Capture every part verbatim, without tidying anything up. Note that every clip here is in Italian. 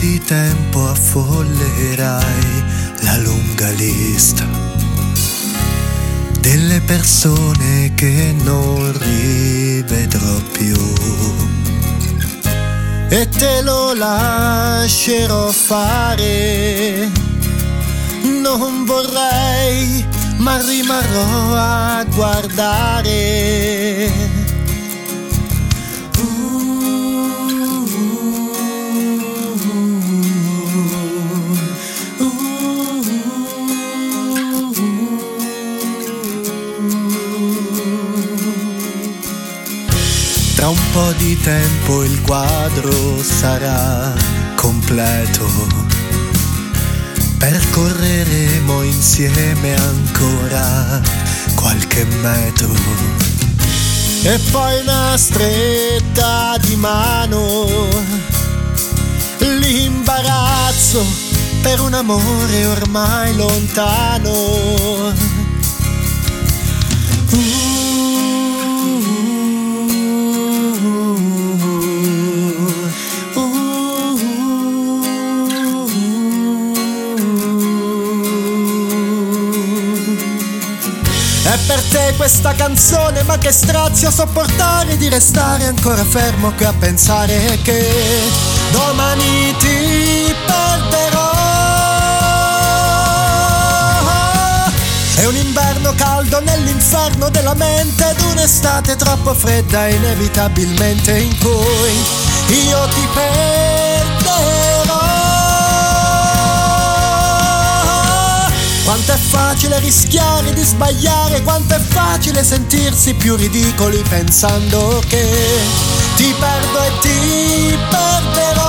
di tempo affollerai la lunga lista delle persone che non rivedrò più, e te lo lascerò fare. Non vorrei, ma rimarrò a guardare. Tra un po' di tempo il quadro sarà completo, percorreremo insieme ancora qualche metro, e poi una stretta di mano, l'imbarazzo per un amore ormai lontano. uh. È per te questa canzone, ma che strazio sopportare di restare ancora fermo qui a pensare che domani ti perderò. È un inverno caldo nell'inferno della mente, ed un'estate troppo fredda inevitabilmente in cui io ti perderò. Quanto è facile rischiare di sbagliare, quanto è facile sentirsi più ridicoli pensando che ti perdo e ti perderò.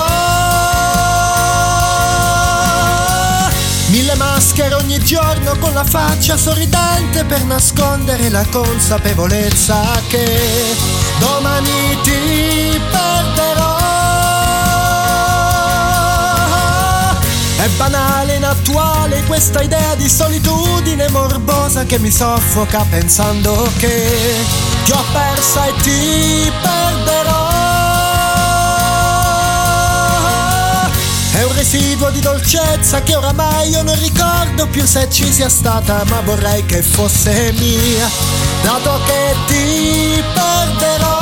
Mille maschere ogni giorno con la faccia sorridente per nascondere la consapevolezza che domani ti perderò. È banale, inattuale questa idea di solitudine morbosa che mi soffoca pensando che ti ho persa e ti perderò. È un residuo di dolcezza che oramai io non ricordo più se ci sia stata, ma vorrei che fosse mia, dato che ti perderò.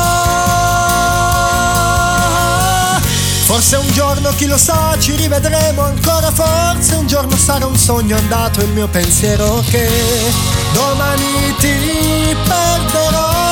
Forse un giorno, chi lo sa, ci rivedremo ancora, forse un giorno sarà un sogno andato il mio pensiero che domani ti perderò.